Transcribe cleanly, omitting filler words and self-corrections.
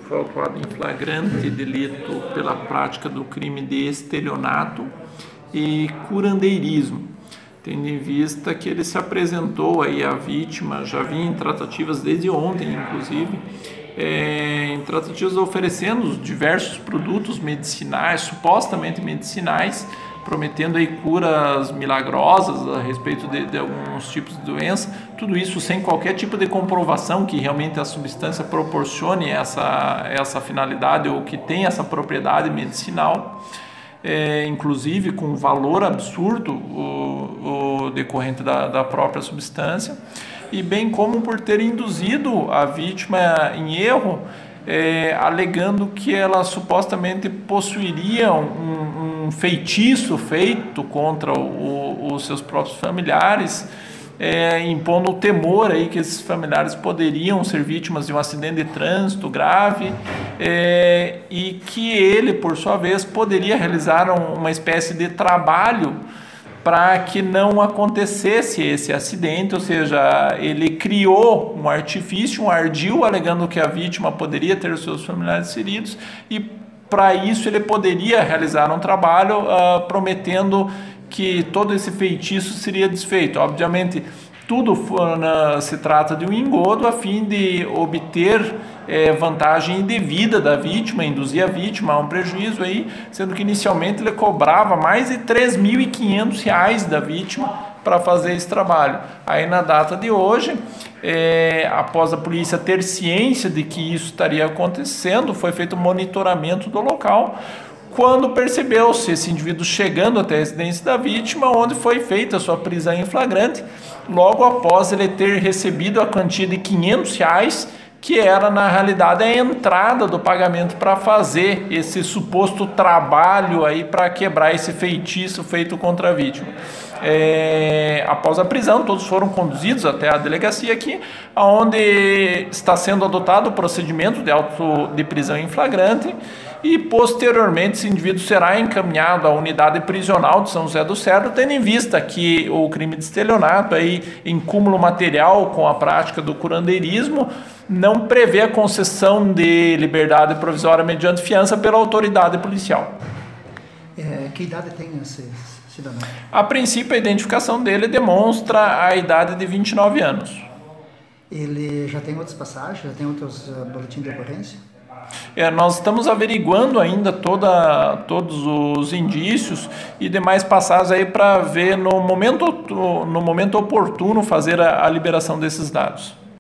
foi autuado em flagrante delito pela prática do crime de estelionato e curandeirismo, tendo em vista que ele se apresentou aí à vítima, já vinha em tratativas desde ontem, inclusive, em tratativas oferecendo diversos produtos medicinais, supostamente medicinais, prometendo aí curas milagrosas a respeito de alguns tipos de doença, tudo isso sem qualquer tipo de comprovação que realmente a substância proporcione essa finalidade ou que tenha essa propriedade medicinal, inclusive com valor absurdo o decorrente da própria substância, e bem como por ter induzido a vítima em erro, alegando que ela supostamente possuiria um feitiço feito contra os seus próprios familiares, impondo o temor aí que esses familiares poderiam ser vítimas de um acidente de trânsito grave, e que ele, por sua vez, poderia realizar uma espécie de trabalho para que não acontecesse esse acidente, ou seja, ele criou um artifício, um ardil, alegando que a vítima poderia ter os seus familiares feridos, e para isso ele poderia realizar um trabalho prometendo que todo esse feitiço seria desfeito. Obviamente, tudo se trata de um engodo a fim de obter vantagem indevida da vítima, induzir a vítima a um prejuízo aí, sendo que inicialmente ele cobrava mais de R$ 3.500 da vítima para fazer esse trabalho. Aí na data de hoje, após a polícia ter ciência de que isso estaria acontecendo, foi feito um monitoramento do local, quando percebeu-se esse indivíduo chegando até a residência da vítima, onde foi feita a sua prisão em flagrante, logo após ele ter recebido a quantia de R$ 500, que era na realidade a entrada do pagamento para fazer esse suposto trabalho aí para quebrar esse feitiço feito contra a vítima. Após a prisão, todos foram conduzidos até a delegacia aqui, onde está sendo adotado o procedimento de auto de prisão em flagrante, e posteriormente esse indivíduo será encaminhado à unidade prisional de São José do Cedro, tendo em vista que o crime de estelionato aí, em cúmulo material com a prática do curandeirismo, não prevê a concessão de liberdade provisória mediante fiança pela autoridade policial. Que idade tem esse cidadão? A princípio, a identificação dele demonstra a idade de 29 anos. Ele já tem outras passagens, já tem outros boletins de ocorrência? Nós estamos averiguando ainda todos os indícios e demais passagens aí para ver no momento oportuno fazer a liberação desses dados.